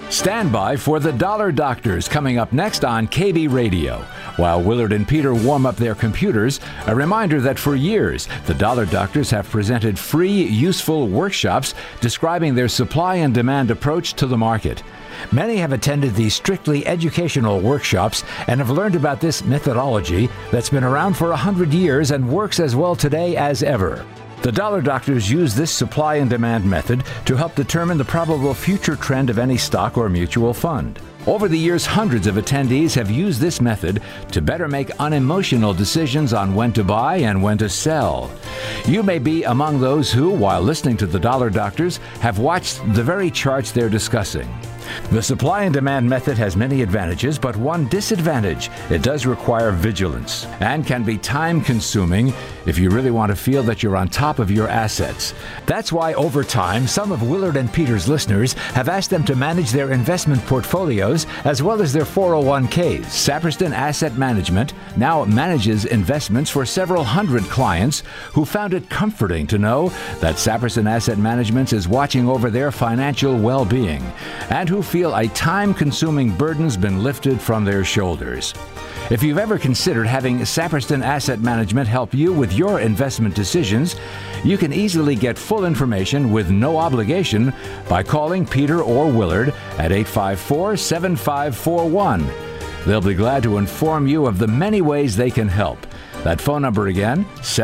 Stand by for the Dollar Doctors coming up next on KB Radio. While Willard and Peter warm up their computers, a reminder that for years, the Dollar Doctors have presented free, useful workshops describing their supply and demand approach to the market. Many have attended these strictly educational workshops and have learned about this methodology that's been around for 100 years and works as well today as ever. The Dollar Doctors use this supply and demand method to help determine the probable future trend of any stock or mutual fund. Over the years, hundreds of attendees have used this method to better make unemotional decisions on when to buy and when to sell. You may be among those who, while listening to the Dollar Doctors, have watched the very charts they're discussing. The supply and demand method has many advantages, but one disadvantage: it does require vigilance and can be time-consuming if you really want to feel that you're on top of your assets. That's why over time, some of Willard and Peter's listeners have asked them to manage their investment portfolios as well as their 401ks. Saperston Asset Management now manages investments for several hundred clients who found it comforting to know that Saperston Asset Management is watching over their financial well-being, and who feel a time-consuming burden's been lifted from their shoulders. If you've ever considered having Saperston Asset Management help you with your investment decisions, you can easily get full information with no obligation by calling Peter or Willard at 854-7541. They'll be glad to inform you of the many ways they can help. That phone number again,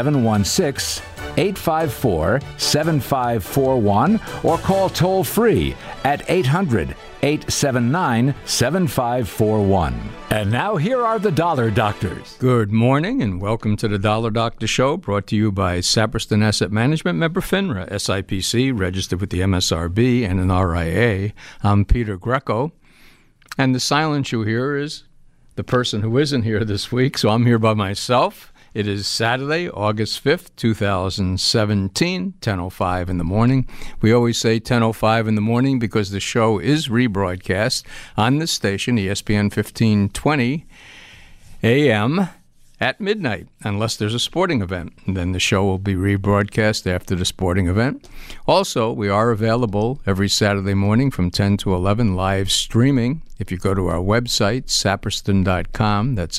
716-854-7541, or call toll-free at 800-879-7541. And now here are the Dollar Doctors. Good morning and welcome to the Dollar Doctor Show, brought to you by Saperston Asset Management, member FINRA, SIPC, registered with the MSRB and an RIA. I'm Peter Greco, and the silence you hear is the person who isn't here this week, so I'm here by myself. It is Saturday, August 5th, 2017, 10:05 in the morning. We always say 10:05 in the morning because the show is rebroadcast on this station, ESPN 1520 AM, at midnight, unless there's a sporting event. And then the show will be rebroadcast after the sporting event. Also, we are available every Saturday morning from 10 to 11, live streaming. If you go to our website, saperston.com, that's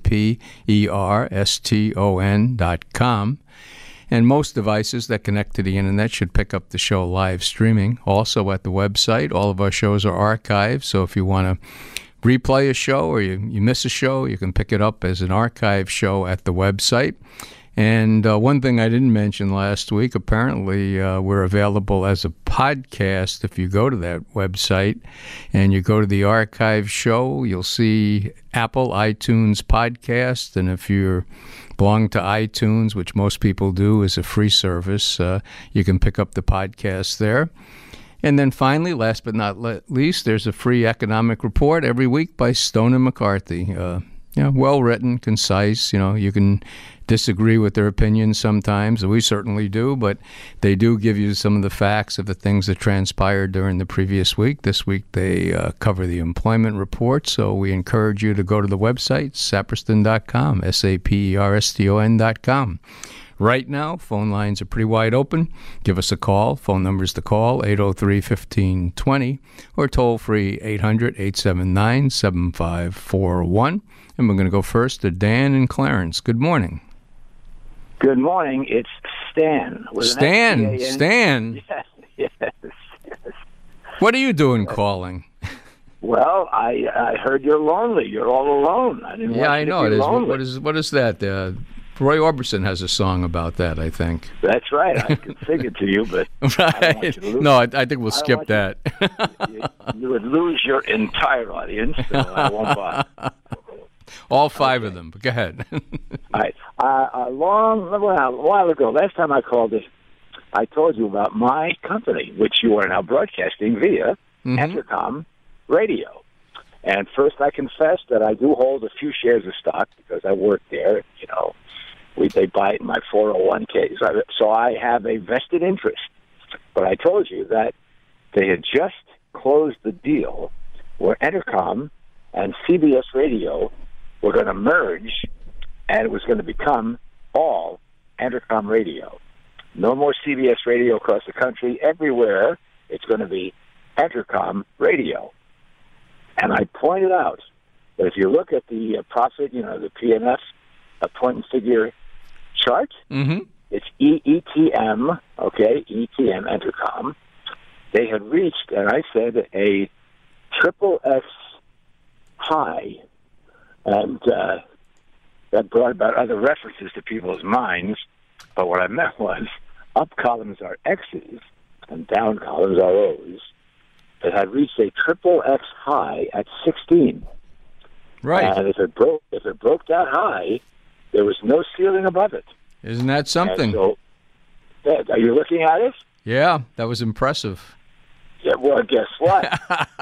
SAPERSTON.com. And most devices that connect to the internet should pick up the show live streaming. Also at the website, all of our shows are archived, so if you want to replay a show or you miss a show, you can pick it up as an archive show at the website. And one thing I didn't mention last week, apparently we're available as a podcast. If you go to that website and you go to the archive show, you'll see Apple iTunes podcast. And if you belong to iTunes, which most people do, is a free service, you can pick up the podcast there. And then finally, last but not least, there's a free economic report every week by Stone and McCarthy. Well written, concise. You can disagree with their opinions sometimes. We certainly do, but they do give you some of the facts of the things that transpired during the previous week. This week they cover the employment report, so we encourage you to go to the website, saperston.com, SAPERSTON.com. Right now, phone lines are pretty wide open. Give us a call. Phone number's to call, 803-1520, or toll-free, 800-879-7541. And we're going to go first to Dan and Clarence. Good morning. Good morning. It's Stan. Stan. Yes. What are you doing calling? Well, I heard you're lonely. You're all alone. I didn't want I you know to be it is. lonely. What is that? Roy Orbison has a song about that, I think. That's right. I could sing it to you, but right. I don't want you to lose. No, I think we'll skip that. You would lose your entire audience, so I won't bother. All five of them. But go ahead. All right. A while ago, last time I called it, I told you about my company, which you are now broadcasting via Entercom Radio. And first, I confess that I do hold a few shares of stock because I work there. They buy it in my 401ks. So I have a vested interest. But I told you that they had just closed the deal where Entercom and CBS Radio were going to merge, and it was going to become all Entercom Radio. No more CBS Radio across the country. Everywhere, it's going to be Entercom Radio. And I pointed out that if you look at the profit, the PNF point and figure chart, it's ETM, okay, ETM, Entercom. They had reached, and I said, a triple X high, and that brought about other references to people's minds. But what I meant was, up columns are X's and down columns are O's. It had reached a triple X high at 16. Right. And if it broke that high, there was no ceiling above it. Isn't that something? So, are you looking at it? Yeah, that was impressive. Yeah, well, guess what?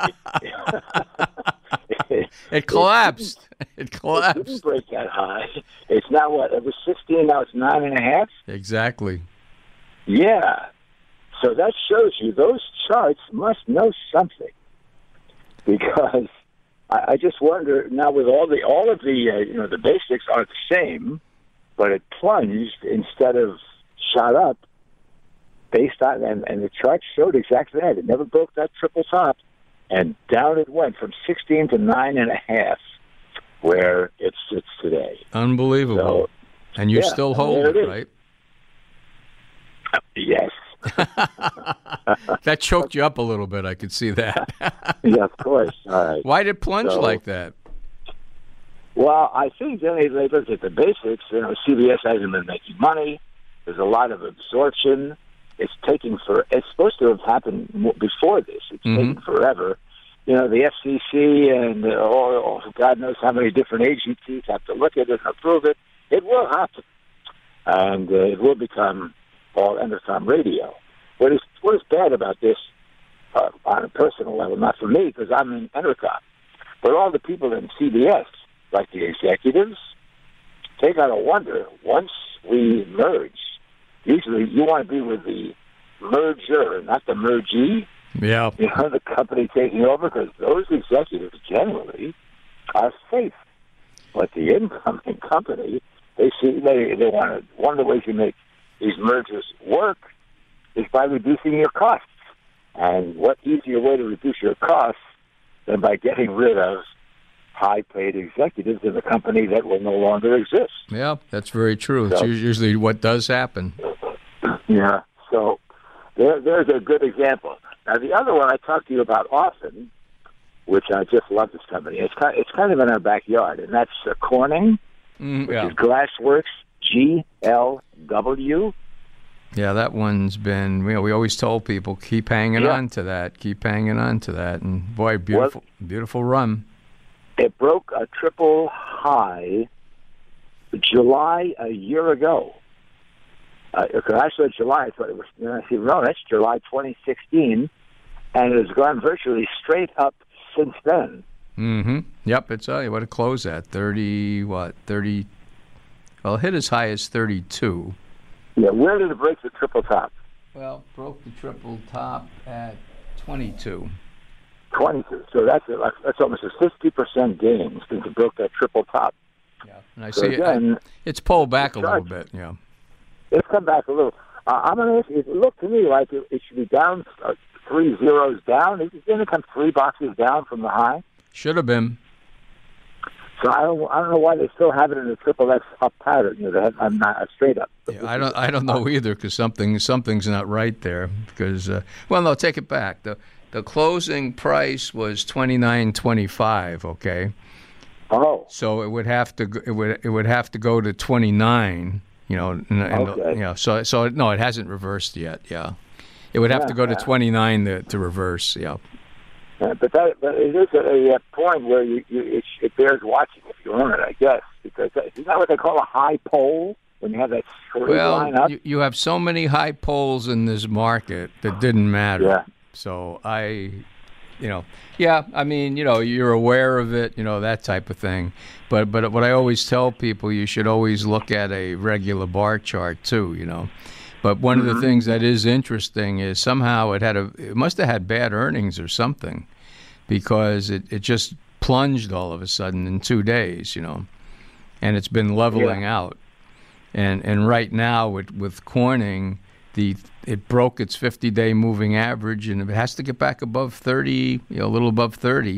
It collapsed. It It collapsed. didn't break that high. It's now what? It was 16, now it's 9.5? Exactly. Yeah. So that shows you those charts must know something. Because I just wonder, now with all of the the basics are the same, but it plunged instead of shot up based on, and the chart showed exactly that. It never broke that triple top, and down it went from 16 to 9.5, where it sits today. Unbelievable. So, and you still hold it, right? Yes. That choked you up a little bit. I could see that. Yeah, of course. All right. Why did it plunge like that? Well, I think then they looked at the basics. CBS hasn't been making money. There's a lot of absorption. It's supposed to have happened before this. It's taking forever. The FCC and God knows how many different agencies have to look at it and approve it. It will happen, and it will become all Entercom radio. What is bad about this on a personal level, not for me because I'm in Entercom, but all the people in CBS, like the executives, they got to wonder, once we merge, usually you want to be with the merger, not the mergee. Yeah. The company taking over, because those executives generally are safe. But the incoming company, they want to, one of the ways you make these mergers work is by reducing your costs. And what easier way to reduce your costs than by getting rid of high-paid executives in a company that will no longer exist? Yeah, that's very true. It's usually what does happen. Yeah, so there's a good example. Now, the other one I talk to you about often, which I just love this company, it's kind of in our backyard, and that's Corning, which is Glassworks, GLW. Yeah, that one's been, we always told people, keep hanging on to that, and boy, beautiful run. It broke a triple high July a year ago. Actually, July, I thought it was, that's July 2016, and it has gone virtually straight up since then. Mm-hmm. Yep, it's what it closed at, 30, well, it hit as high as 32. Yeah, where did it break the triple top? Well, broke the triple top at 22. 22. So that's almost a 50% gain since it broke that triple top. Yeah, and I see it's pulled back a little bit. Yeah, it's come back a little. I'm going to ask you, it looked to me like it should be down 3 zeros down. Is it going to come 3 boxes down from the high? Should have been. So I don't know why they still have it in a triple X up pattern. I'm not a straight up. Yeah, I don't know either, because something's not right there. Because no, take it back. The closing price was $29.25. Okay. Oh. So it would have to go to 29. Okay. So no, it hasn't reversed yet. Yeah, it would have to go to 29 to reverse. Yeah. But it is a point where it bears watching if you own it, I guess, because isn't that what they call a high pole when you have that straight line up? You have so many high poles in this market that didn't matter. Yeah. So you're aware of it, that type of thing. But what I always tell people, you should always look at a regular bar chart too, But one of the things that is interesting is somehow it must have had bad earnings or something, because it just plunged all of a sudden in 2 days, and it's been leveling out. And right now with Corning, it broke its 50-day moving average, and it has to get back above 30, a little above 30.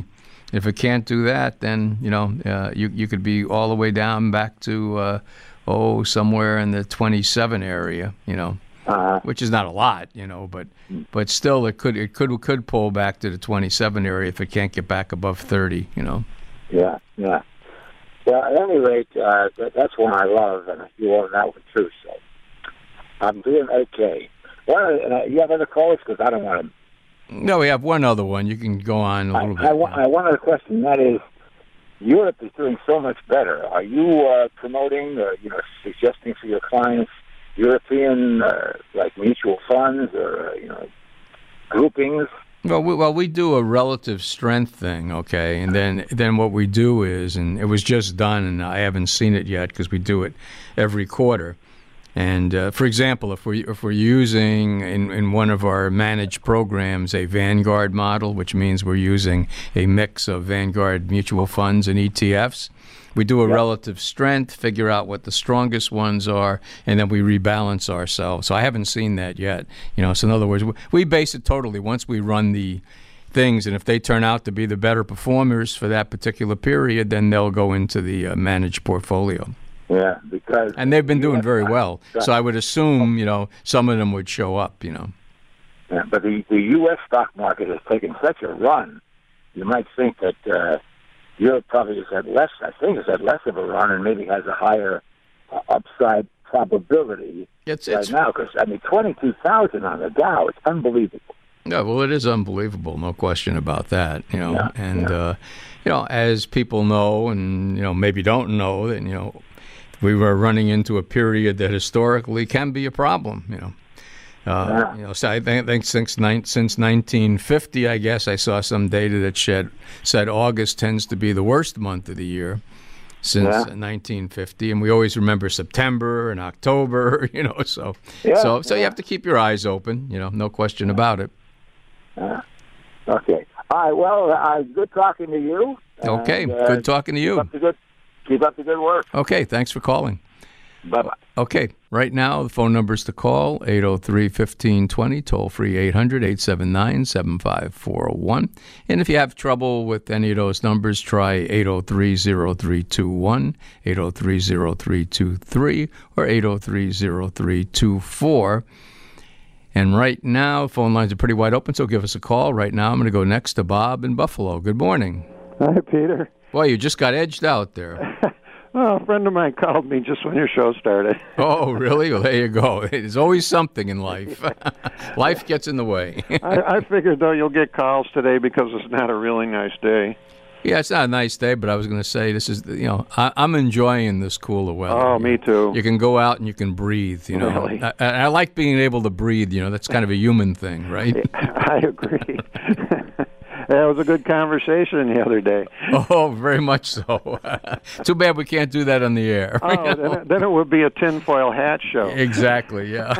If it can't do that, then you could be all the way down back to somewhere in the 27 area, which is not a lot, but still it could pull back to the 27 area if it can't get back above 30, Yeah. Well, at any rate, that's one I love, and you own that one too. So I'm doing okay. You have other callers? Because I don't want to. No, we have one other one. You can go on a little bit. I one other question. That is, Europe is doing so much better. Are you promoting, or suggesting for your clients European like mutual funds or groupings? Well, we do a relative strength thing, okay, and then what we do is, and it was just done, and I haven't seen it yet because we do it every quarter. And for example, if we're using in one of our managed programs a Vanguard model, which means we're using a mix of Vanguard mutual funds and ETFs, we do a relative strength, figure out what the strongest ones are, and then we rebalance ourselves. So I haven't seen that yet. So in other words, we base it totally once we run the things, and if they turn out to be the better performers for that particular period, then they'll go into the managed portfolio. Yeah, because and they've been doing very well. So I would assume, some of them would show up, Yeah, but the U.S. stock market has taken such a run. You might think that Europe probably has had less. I think has had less of a run, and maybe has a higher upside probability right now. Because 22,000 on the Dow, it's unbelievable. Yeah, well, it is unbelievable, no question about that. As people know, and maybe don't know that we were running into a period that historically can be a problem, So I think since 1950, I guess I saw some data that said August tends to be the worst month of the year since 1950, and we always remember September and October, So you have to keep your eyes open, no question about it. Okay. All right. Well, good talking to you. Okay. Good talking to you. Keep up the good work. Okay, thanks for calling. Bye-bye. Okay, right now the phone numbers to call, 803-1520, toll-free 800-879-7541. And if you have trouble with any of those numbers, try 803-0321, 803-0323, or 803-0324. And right now, phone lines are pretty wide open, so give us a call. Right now, I'm going to go next to Bob in Buffalo. Good morning. Hi, Peter. Boy, you just got edged out there. Well, a friend of mine called me just when your show started. Oh, really? Well, there you go. There's always something in life. Life gets in the way. I figured, though, you'll get calls today because it's not a really nice day. Yeah, it's not a nice day, but I was going to say this is, I'm enjoying this cooler weather. Oh, me too. You can go out and you can breathe, Really? I like being able to breathe, that's kind of a human thing, right? I agree. That was a good conversation the other day. Oh, very much so. Too bad we can't do that on the air. Oh, then it would be a tinfoil hat show. Exactly, yeah.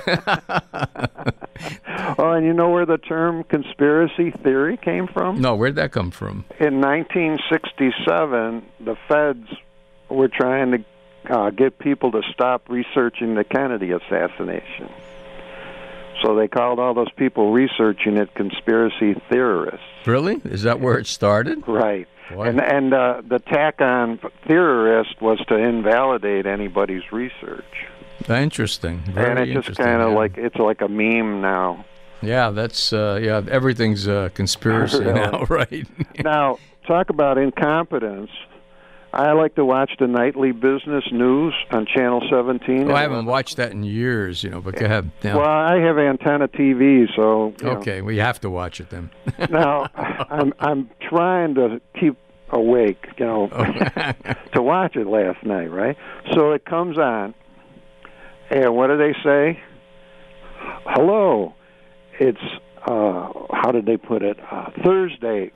Oh, and you know where the term conspiracy theory came from? No, where'd that come from? In 1967, the feds were trying to get people to stop researching the Kennedy assassination. So they called all those people researching it conspiracy theorists. Really? Is that where it started? Right. Boy. And the tack on theorist was to invalidate anybody's research. Interesting. Very and it's just kind of like it's like a meme now. Yeah, that's everything's a conspiracy Really? now, right? Now, talk about incompetence. I like to watch the nightly business news on Channel 17. Oh, I haven't watched that in years, but go ahead. Yeah. Well, I have antenna TV, so okay, well, you have to watch it then. Now, I'm trying to keep awake, to watch it last night, right? So it comes on, and what do they say? Hello, it's how did they put it? Thursday.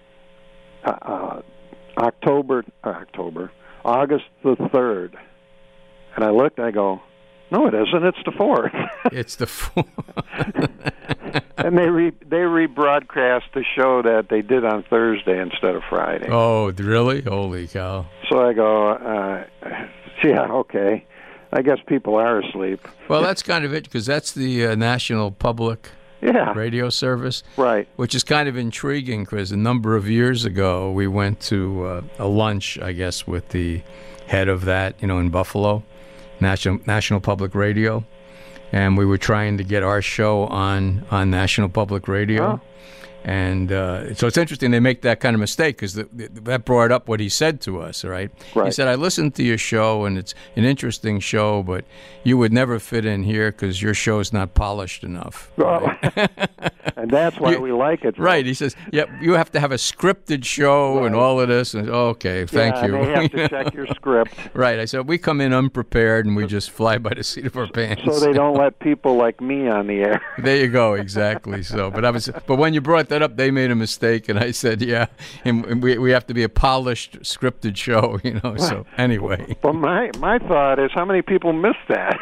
August the 3rd. And I looked, I go, no, it isn't. It's the 4th. It's the 4th. And they rebroadcast the show that they did on Thursday instead of Friday. Oh, really? Holy cow. So I go, yeah, okay. I guess people are asleep. Well, that's kind of it, because that's the National Public radio service. Right. Which is kind of intriguing because a number of years ago we went to a lunch, I guess, with the head of that, in Buffalo, National Public Radio, and we were trying to get our show on National Public Radio. Oh. And so it's interesting they make that kind of mistake because that brought up what he said to us, right? He said, I listened to your show, and it's an interesting show, but you would never fit in here because your show is not polished enough. Right? And that's why we like it. Right. He says, you have to have a scripted show and all of this. And, okay, thank you. They have to check your script. Right. I said, we come in unprepared, and we just fly by the seat of our pants. So they don't let people like me on the air. There you go. Exactly. So, but when you brought that up, they made a mistake, and I said, and we have to be a polished, scripted show, So anyway. Well, my thought is, how many people missed that?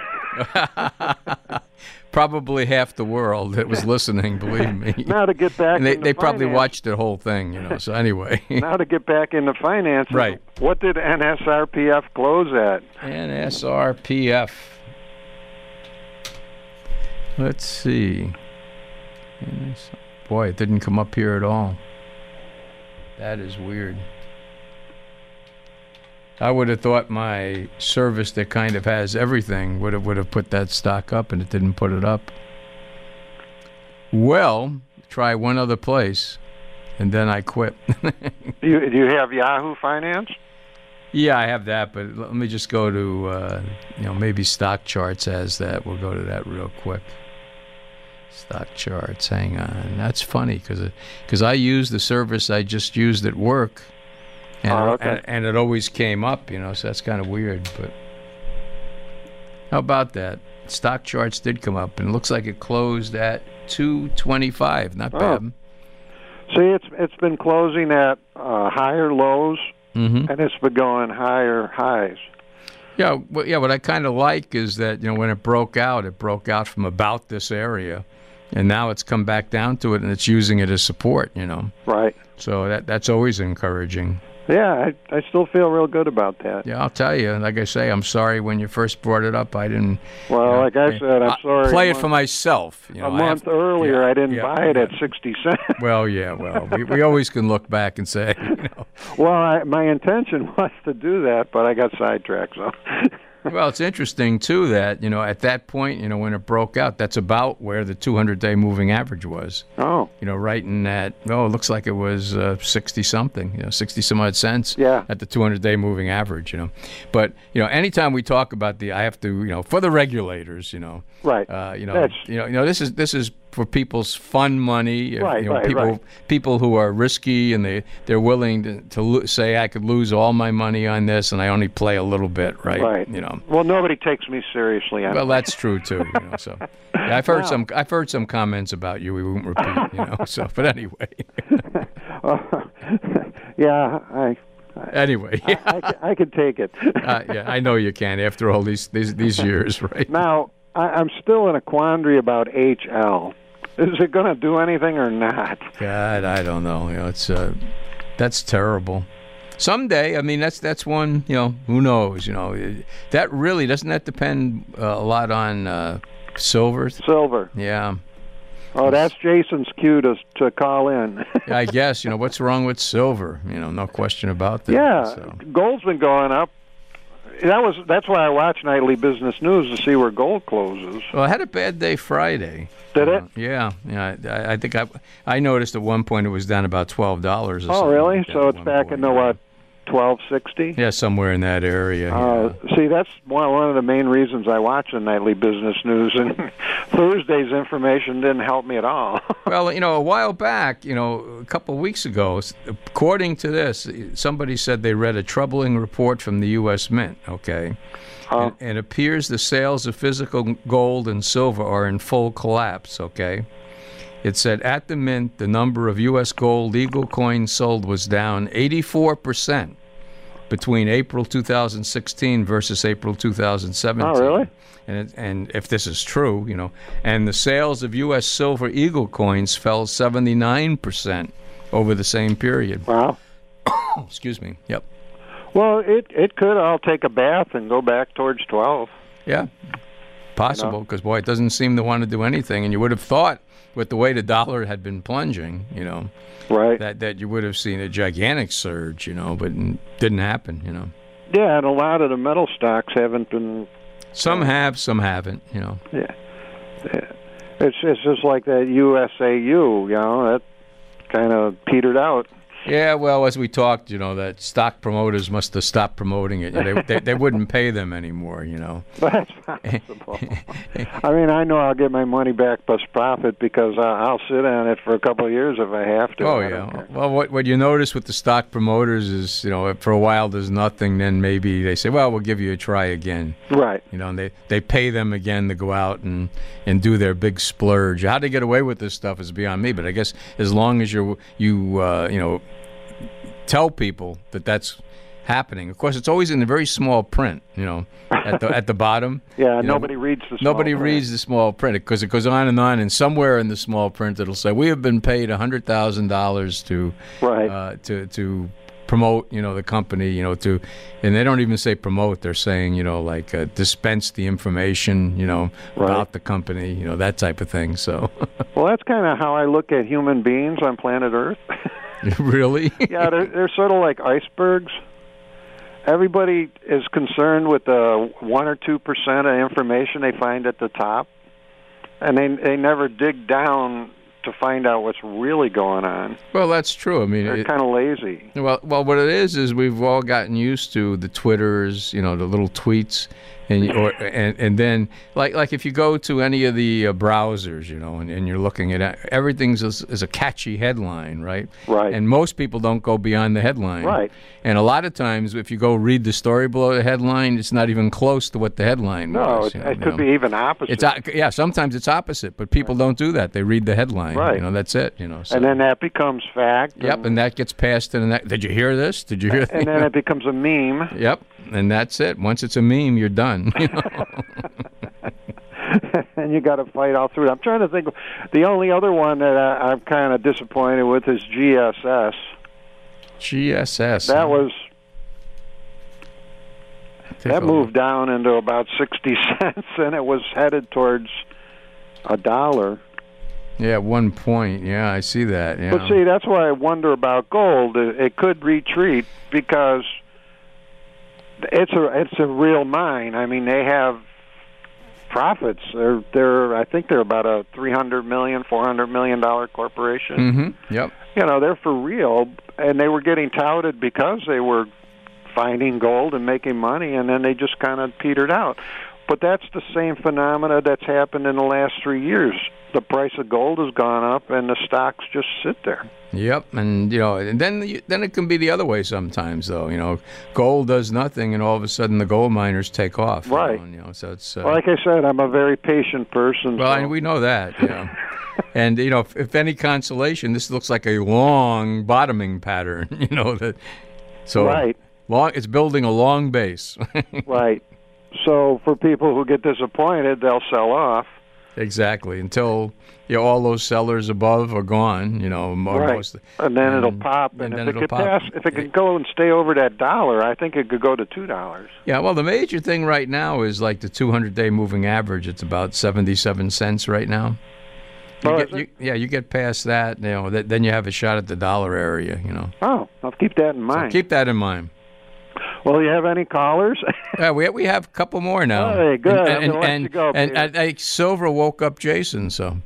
Probably half the world that was listening, believe me. Now to get back, and they probably watched the whole thing, So anyway. Now to get back into finances. Right. What did NSRPF close at? NSRPF. Let's see. Boy, it didn't come up here at all. That is weird. I would have thought my service that kind of has everything would have put that stock up, and it didn't put it up. Well, try one other place, and then I quit. Do you have Yahoo Finance? Yeah, I have that, but let me just go to, maybe Stock Charts has that. We'll go to that real quick. Stock Charts, hang on. That's funny because I use the service I just used at work, and it always came up, so that's kind of weird. But how about that? Stock Charts did come up, and it looks like it closed at 225. Not bad. See, it's been closing at higher lows, and it's been going higher highs. Yeah, what I kind of like is that, when it broke out from about this area. And now it's come back down to it, and it's using it as support, Right. So that's always encouraging. Yeah, I still feel real good about that. Yeah, I'll tell you. Like I say, I'm sorry when you first brought it up. I didn't. Well, like I said, I'm sorry. Play it for myself. A month earlier, I didn't buy it at 60 cents. Well, we always can look back and say. Well, my intention was to do that, but I got sidetracked. So. Well, it's interesting, too, that, at that point, when it broke out, that's about where the 200-day moving average was. Oh. Right in that, it looks like it was 60-something, 60-some-odd cents at the 200-day moving average, But, anytime we talk about I have to, for the regulators, Right. This is for people's fun money. Right. People who are risky and they're willing to say I could lose all my money on this and I only play a little bit, right? Right. Well, nobody takes me seriously. Well, that's true too. So I've heard some comments about you. We won't repeat. So but anyway. Anyway, I could take it. I know you can after all these years, right? Now I'm still in a quandary about HL. Is it going to do anything or not? God, I don't know. It's that's terrible. Someday, I mean, that's one. Who knows? That really doesn't that depend a lot on silver. Silver. Yeah. Oh, that's Jason's cue to call in. I guess what's wrong with silver. No question about that. Yeah, so. Gold's been going up. That's why I watch Nightly Business News to see where gold closes. Well, I had a bad day Friday. Did it? Yeah. I think I noticed at one point it was down about $12. Oh, really? Like so it's back in the what? 1260? Yeah, somewhere in that area. See, that's one of the main reasons I watch the Nightly Business News, and Thursday's information didn't help me at all. Well, a while back, a couple of weeks ago, according to this, somebody said they read a troubling report from the U.S. Mint, okay? And it appears the sales of physical gold and silver are in full collapse, okay? It said at the Mint, the number of U.S. gold eagle coins sold was down 84% between April 2016 versus April 2017. Oh, really? And if this is true, and the sales of U.S. silver eagle coins fell 79% over the same period. Wow. Excuse me. Yep. Well, it could all take a bath and go back towards 12. Yeah. possible, because, boy, it doesn't seem to want to do anything. And you would have thought, with the way the dollar had been plunging, right, that you would have seen a gigantic surge, but it didn't happen, Yeah, and a lot of the metal stocks haven't been. Some have, some haven't, Yeah. It's just like that USAU, that kind of petered out. Yeah, well, as we talked, that stock promoters must have stopped promoting it. They wouldn't pay them anymore, That's possible. I mean, I know I'll get my money back plus profit because I'll sit on it for a couple of years if I have to. Oh, yeah. Well, what you notice with the stock promoters is, for a while there's nothing, then maybe they say, well, we'll give you a try again. Right. And they pay them again to go out and do their big splurge. How they get away with this stuff is beyond me, but I guess as long as you tell people that that's happening. Of course, it's always in the very small print, at the bottom. Yeah, nobody reads the small print. Nobody reads the small print because it goes on, and somewhere in the small print it'll say, we have been paid $100,000 to promote, the company, and they don't even say promote. They're saying, dispense the information, about the company, that type of thing. So, well, that's kind of how I look at human beings on planet Earth. Really? Yeah, they're sort of like icebergs. Everybody is concerned with the 1 or 2% of information they find at the top, and they never dig down to find out what's really going on. Well, that's true. I mean, they're kind of lazy. Well, what it is we've all gotten used to the Twitters, the little tweets, and then like if you go to any of the browsers, and you're looking at everything's is a catchy headline, right? Right. And most people don't go beyond the headline. Right. And a lot of times, if you go read the story below the headline, it's not even close to what the headline was. No, it could be even opposite. Sometimes it's opposite, but people don't do that. They read the headline. Right. That's it. So. And then that becomes fact. Yep, and that gets passed to the next. Did you hear this? Did you hear that? And then it becomes a meme. Yep, and that's it. Once it's a meme, you're done. And you got to fight all through it. I'm trying to think. The only other one that I'm kind of disappointed with is GSS. GSS. That was moved down into about 60 cents, and it was headed towards $1. Yeah, at one point. Yeah, I see that. Yeah. But see, that's why I wonder about gold. It could retreat because it's a real mine. I mean, they have profits. I think they're about a $300 million, $400 million corporation. Mm-hmm. Yep. They're for real, and they were getting touted because they were finding gold and making money, and then they just kind of petered out. But that's the same phenomena that's happened in the last 3 years. The price of gold has gone up, and the stocks just sit there. Yep, and and then it can be the other way sometimes, though. Gold does nothing, and all of a sudden the gold miners take off. Right. So it's like I said, I'm a very patient person. Well, and we know that. Yeah. And if any consolation, this looks like a long bottoming pattern. Right. It's building a long base. Right. So for people who get disappointed, they'll sell off. Exactly, until all those sellers above are gone. Right. And then it'll pop. And if it could go and stay over that $1, I think it could go to $2. Yeah. Well, the major thing right now is like the 200-day moving average. It's about 77 cents right now. You get past that. Then you have a shot at the $1 area. Oh, I'll keep that in mind. So keep that in mind. Well, you have any callers? Yeah, we have a couple more now. Hey, good. I'm gonna let you go, and Silver woke up Jason, so.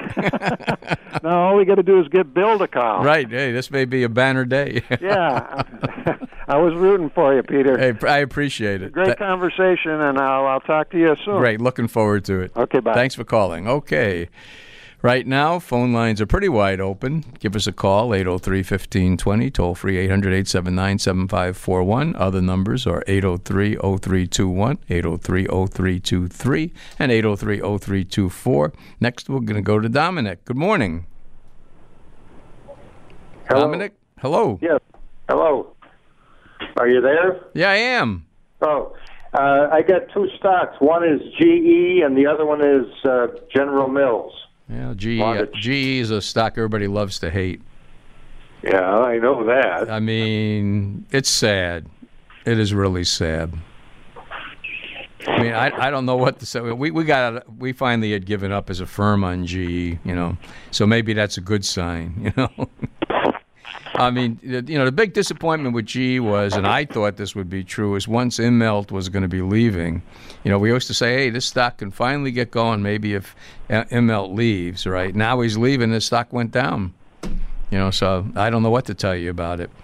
No, all we got to do is get Bill to call. Right. Hey, this may be a banner day. Yeah. I was rooting for you, Peter. Hey, I appreciate it. Great conversation, and I'll talk to you soon. Great. Looking forward to it. Okay, bye. Thanks for calling. Okay. Right now, phone lines are pretty wide open. Give us a call, 803-1520, toll-free 800-879-7541. Other numbers are 803-0321, 803-0323, and 803-0324. Next, we're going to go to Dominic. Good morning. Hello. Dominic, hello. Yes, hello. Are you there? Yeah, I am. Oh, I got two stocks. One is GE, and the other one is General Mills. Yeah, GE is a stock everybody loves to hate. Yeah, I know that. I mean, it's sad. It is really sad. I mean, I don't know what to say. We finally had given up as a firm on GE, so maybe that's a good sign, I mean, the big disappointment with GE was, and I thought this would be true, is once Immelt was going to be leaving, we used to say, hey, this stock can finally get going maybe if Immelt leaves, right? Now he's leaving, the stock went down, so I don't know what to tell you about it.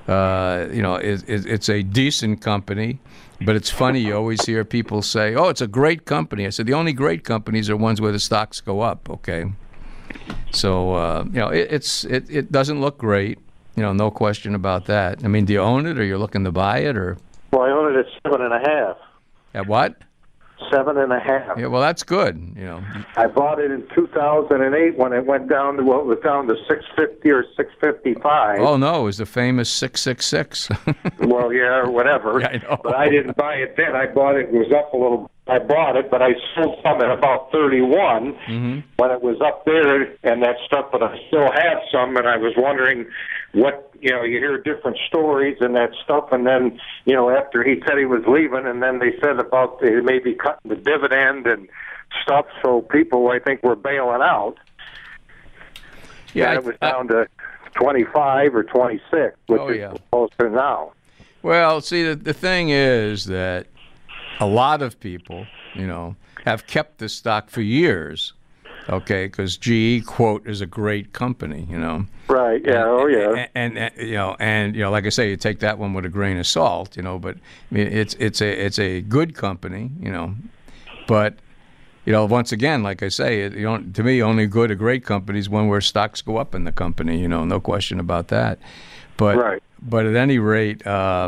It's a decent company, but it's funny, you always hear people say, oh, it's a great company. I said, the only great companies are ones where the stocks go up, okay? So, it doesn't look great. No question about that. I mean, do you own it, or you're looking to buy it, or? Well, I own it at 7.5. At what? 7.5. Yeah, well, that's good. I bought it in 2008 when it went down to it was down to 650 or 655. Oh no, it was the famous 666. Well, yeah, or whatever. Yeah, I know. But I didn't buy it then. I bought it. It was up a little. I bought it, but I sold some at about 31 when it was up there, and that stuff. But I still have some, and I was wondering what you hear different stories and that stuff, and then after he said he was leaving, and then they said about they may be cutting the dividend and stuff, so people I think were bailing out. Yeah, and it was down to 25 or 26, which is closer now. Well, see, the thing is that a lot of people, have kept this stock for years, okay, because GE, quote, is a great company, Right, yeah, And like I say, you take that one with a grain of salt, but I mean, it's a good company, but, once again, like I say, to me, only good or great companies one where stocks go up in the company, no question about that. But, right. But at any rate,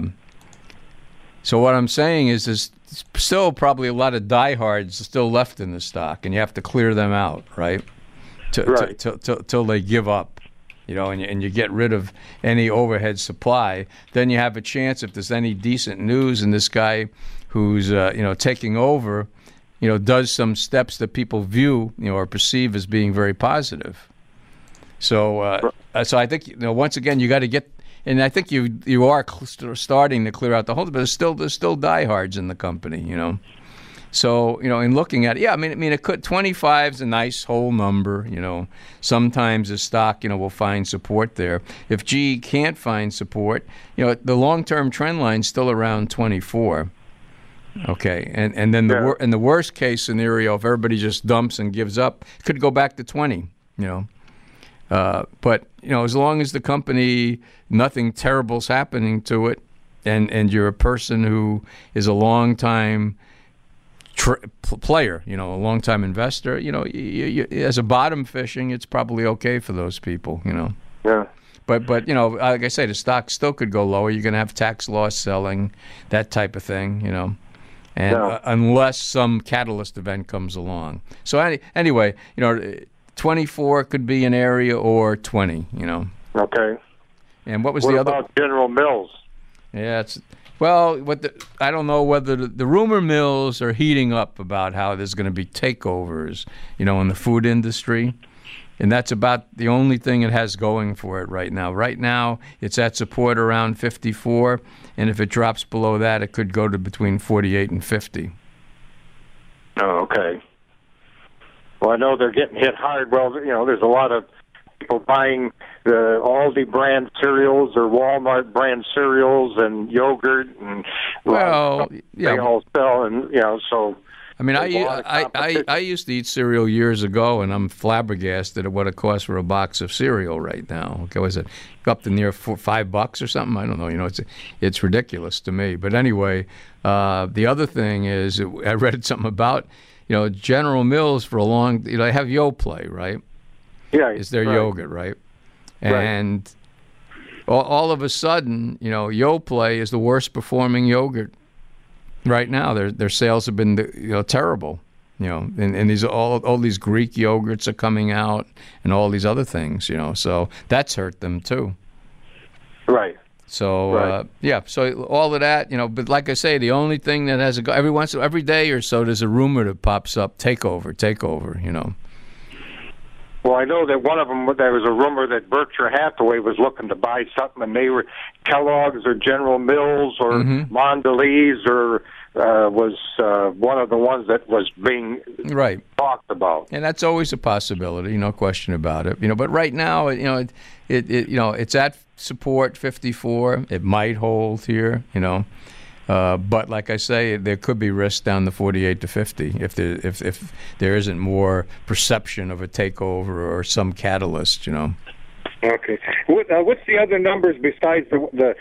so what I'm saying is there's still probably a lot of diehards still left in the stock, and you have to clear them out, right? Till they give up, and you get rid of any overhead supply. Then you have a chance, if there's any decent news, and this guy who's taking over, does some steps that people view, or perceive as being very positive. So I think once again you got to get. And I think you are starting to clear out the whole, but there's still diehards in the company, So in looking at it, I mean, it could 25 is a nice whole number, Sometimes the stock, will find support there. If GE can't find support, the long-term trend line's still around 24. Okay, and then in the worst case scenario, if everybody just dumps and gives up, it could go back to 20. But as long as the company, nothing terrible's happening to it, and you're a person who is a long-time player, a long-time investor, you, as a bottom fishing, it's probably okay for those people, Yeah. But like I say, the stock still could go lower. You're going to have tax loss selling, that type of thing, and unless some catalyst event comes along. So anyway, 24 could be an area, or 20, Okay. And what was the other? What about General Mills? Yeah, I don't know whether the rumor mills are heating up about how there's going to be takeovers, in the food industry. And that's about the only thing it has going for it right now. Right now, it's at support around 54, and if it drops below that, it could go to between 48 and 50. Oh, okay. Well, I know they're getting hit hard. Well, there's a lot of people buying the Aldi brand cereals or Walmart brand cereals and yogurt, and they all sell, and so. I mean, I used to eat cereal years ago, and I'm flabbergasted at what it costs for a box of cereal right now. Okay, was it up to near $5 or something? I don't know. It's ridiculous to me. But anyway, the other thing is, I read something about General Mills for a long. They have Yoplait, right? Yeah, is their yogurt, right? And all of a sudden, Yoplait is the worst performing yogurt. Right now, their sales have been terrible, and these all these Greek yogurts are coming out, and all these other things, so that's hurt them too. Right. So so all of that, but like I say, the only thing that has every day or so, there's a rumor that pops up: takeover. Well, I know that one of them, there was a rumor that Berkshire Hathaway was looking to buy something, and they were Kellogg's or General Mills or Mondelez or was one of the ones that was being talked about. And that's always a possibility, no question about it. But right now, it's at support 54. It might hold here, But like I say, there could be risk down to 48 to 50 if there isn't more perception of a takeover or some catalyst, Okay. What's the other numbers besides the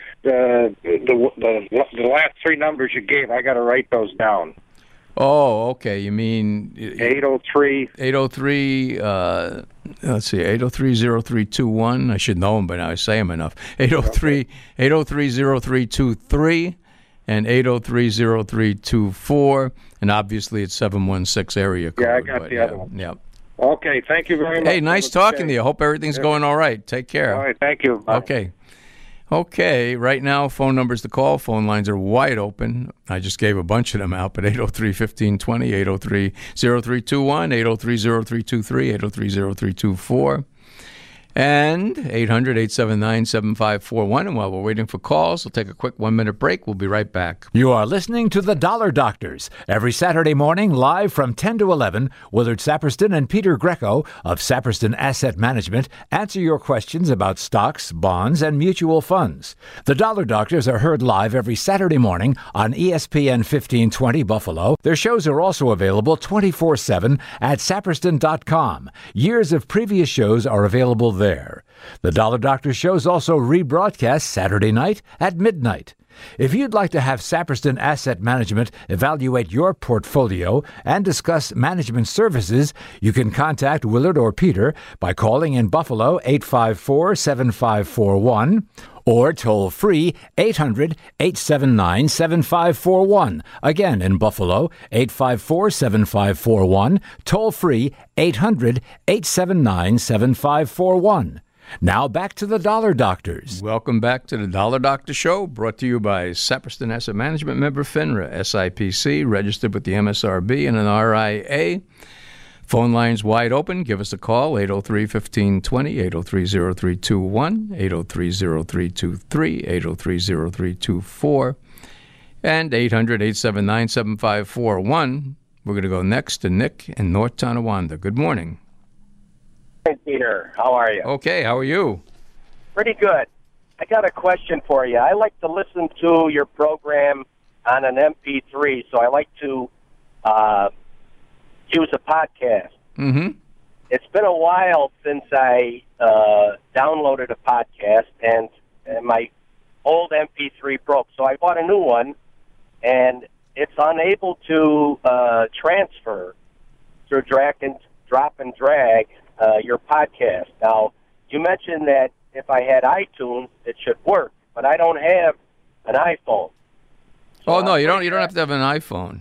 last three numbers you gave? I got to write those down. Oh, okay. You mean 803? 803. Let's see. 803-0321. I should know them by now. I say them enough. 803-0323. And 803-0324, and obviously it's 716 area code. Yeah, I got the other one. Yep. Okay, thank you very much. Hey, nice talking to you. Hope everything's going all right. Take care. All right, thank you. Bye. Okay, right now, phone numbers to call. Phone lines are wide open. I just gave a bunch of them out, but 803-1520, 803-0321, 803-0323, 803-0324. And 800-879-7541. And while we're waiting for calls, we'll take a quick 1-minute break. We'll be right back. You are listening to The Dollar Doctors. Every Saturday morning, live from 10 to 11, Willard Saperston and Peter Greco of Saperston Asset Management answer your questions about stocks, bonds, and mutual funds. The Dollar Doctors are heard live every Saturday morning on ESPN 1520 Buffalo. Their shows are also available 24/7 at saperston.com. Years of previous shows are available there. The Dollar Doctor shows also rebroadcast Saturday night at midnight. If you'd like to have Saperston Asset Management evaluate your portfolio and discuss management services, you can contact Willard or Peter by calling in Buffalo 854-7541 or toll-free 800-879-7541. Again, in Buffalo, 854-7541, toll-free 800-879-7541. Now back to the Dollar Doctors. Welcome back to the Dollar Doctor Show, brought to you by Saperston Asset Management, member FINRA, SIPC, registered with the MSRB and an RIA. Phone lines wide open. Give us a call, 803-1520, 803-0321, 803-0323, 803-0324, and 800-879-7541. We're going to go next to Nick in North Tonawanda. Good morning. Hey, Peter. How are you? Okay, how are you? Pretty good. I got a question for you. I like to listen to your program on an MP3, so I like to use a podcast. Mm-hmm. It's been a while since I downloaded a podcast, and my old MP3 broke, so I bought a new one, and it's unable to transfer through drop and drag your podcast. Now, you mentioned that if I had iTunes, it should work, but I don't have an iPhone. So no, you don't have to have an iPhone.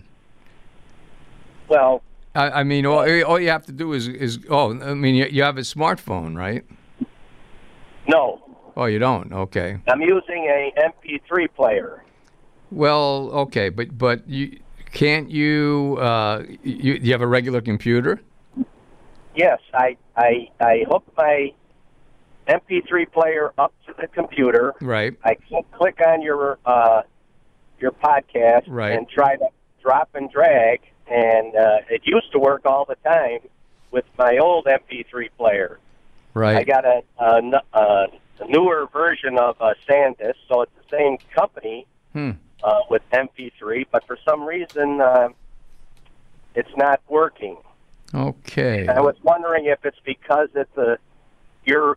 Well, I mean, all you have to do is you have a smartphone, right? No. Oh, you don't? Okay. I'm using a MP3 player. Well, okay, but you can't you have a regular computer? Yes, I hook my MP3 player up to the computer. Right. I click on your podcast and try to drop and drag, and it used to work all the time with my old MP3 player. Right. I got a newer version of SanDisk, so it's the same company with MP3, but for some reason it's not working. Okay. And I was wondering if it's because it's your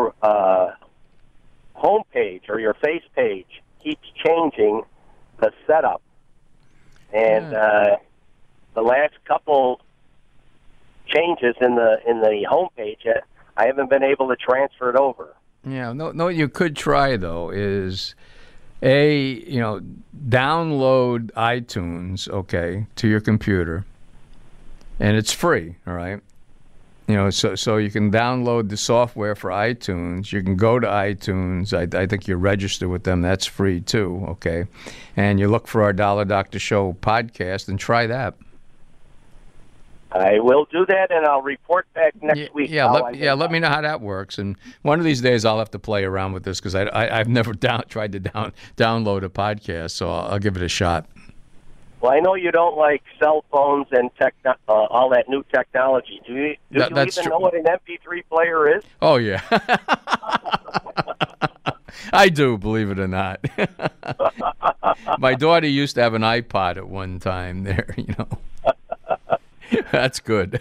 homepage or your face page keeps changing the setup, and the last couple changes in the homepage, I haven't been able to transfer it over. Yeah. No. You could try though. Is download iTunes, to your computer. And it's free, all right? So you can download the software for iTunes. You can go to iTunes. I think you're registered with them. That's free too, okay? And you look for our Dollar Doctor Show podcast and try that. I will do that, and I'll report back next week. Let me know how that works. And one of these days, I'll have to play around with this because I've never tried to download a podcast, so I'll give it a shot. Well, I know you don't like cell phones and all that new technology. Do you even know what an MP3 player is? Oh, yeah. I do, believe it or not. My daughter used to have an iPod at one time there, That's good.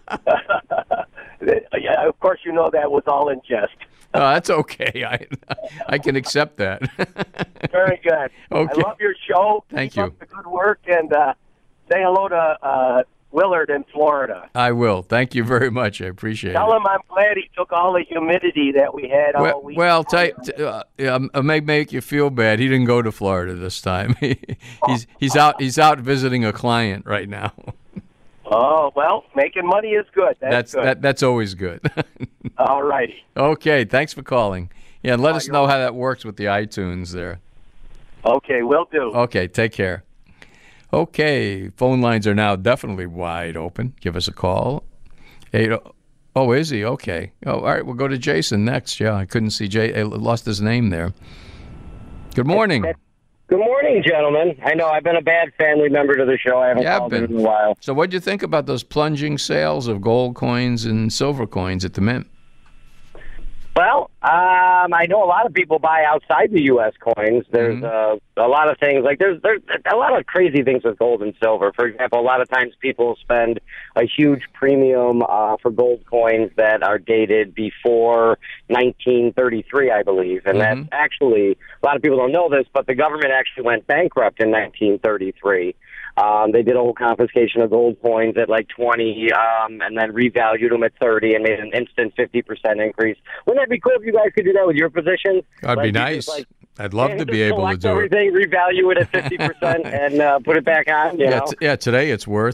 Yeah, of course, you know that was all in jest. Oh, that's okay. I can accept that. Very good. Okay. I love your show. Thank Keep you. up the good work, and say hello to Willard in Florida. I will. Thank you very much. I appreciate Tell it. him I'm glad he took all the humidity that we had all week. Well, I may make you feel bad. He didn't go to Florida this time. He's out visiting a client right now. Oh, well, making money is good. That's good. That's always good. All righty. Okay, thanks for calling. Yeah, and let us know how that works with the iTunes there. Okay, will do. Okay, take care. Okay, phone lines are now definitely wide open. Give us a call. Oh, is he? Okay. Oh, all right, we'll go to Jason next. Yeah, I couldn't see I lost his name there. Good morning. Good morning, gentlemen. I know I've been a bad family member to the show. I haven't called in a while. So what do you think about those plunging sales of gold coins and silver coins at the Mint? Well, I know a lot of people buy outside the U.S. coins. There's a lot of things, like there's a lot of crazy things with gold and silver. For example, a lot of times people spend a huge premium for gold coins that are dated before 1933, I believe. And that's actually, a lot of people don't know this, but the government actually went bankrupt in 1933. They did a whole confiscation of gold coins at like 20, and then revalued them at 30 and made an instant 50% increase. Wouldn't that be cool if you guys could do that with your position? That'd be nice. I'd love to be able to do everything, revalue it at 50% and put it back on. You know? Today it's worth.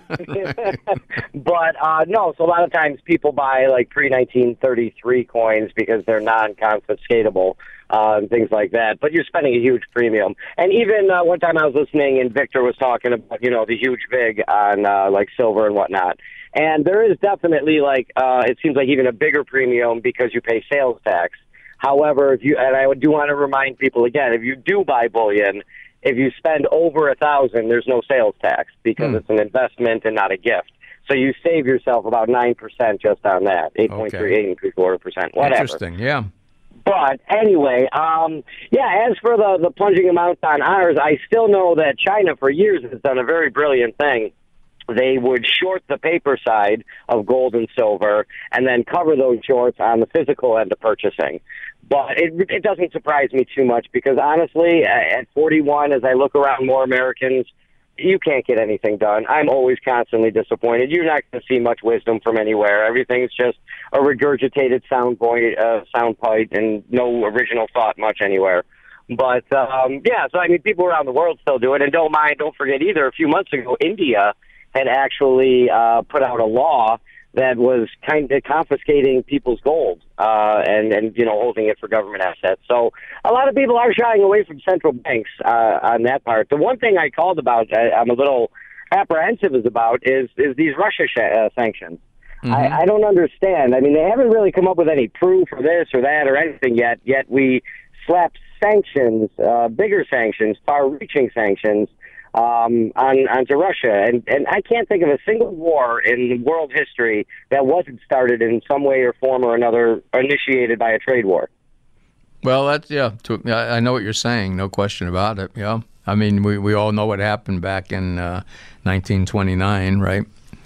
But no, so a lot of times people buy like pre-1933 coins because they're non-confiscatable. Things like that, but you're spending a huge premium. And even one time I was listening and Victor was talking about, the huge vig on like silver and whatnot. And there is definitely it seems like even a bigger premium because you pay sales tax. However, and I do want to remind people again, if you do buy bullion, if you spend over $1,000, there's no sales tax because it's an investment and not a gift. So you save yourself about 9% just on that, 8.3%, whatever. Interesting, yeah. But anyway, as for the plunging amounts on ours, I still know that China for years has done a very brilliant thing. They would short the paper side of gold and silver and then cover those shorts on the physical end of purchasing. But it doesn't surprise me too much because honestly, at 41, as I look around more Americans, you can't get anything done. I'm always constantly disappointed. You're not going to see much wisdom from anywhere. Everything's just a regurgitated sound bite and no original thought much anywhere. But, so I mean, people around the world still do it. And don't forget either, a few months ago, India had actually put out a law that was kind of confiscating people's gold and holding it for government assets. So a lot of people are shying away from central banks on that part. The one thing I called about, I'm a little apprehensive about, is these Russia sanctions. I don't understand. I mean, they haven't really come up with any proof or this or that or anything yet we slapped sanctions, bigger sanctions, far-reaching sanctions, onto Russia. And I can't think of a single war in world history that wasn't started in some way or form or another, initiated by a trade war. Well, I know what you're saying, no question about it, yeah. I mean, we all know what happened back in 1929, right?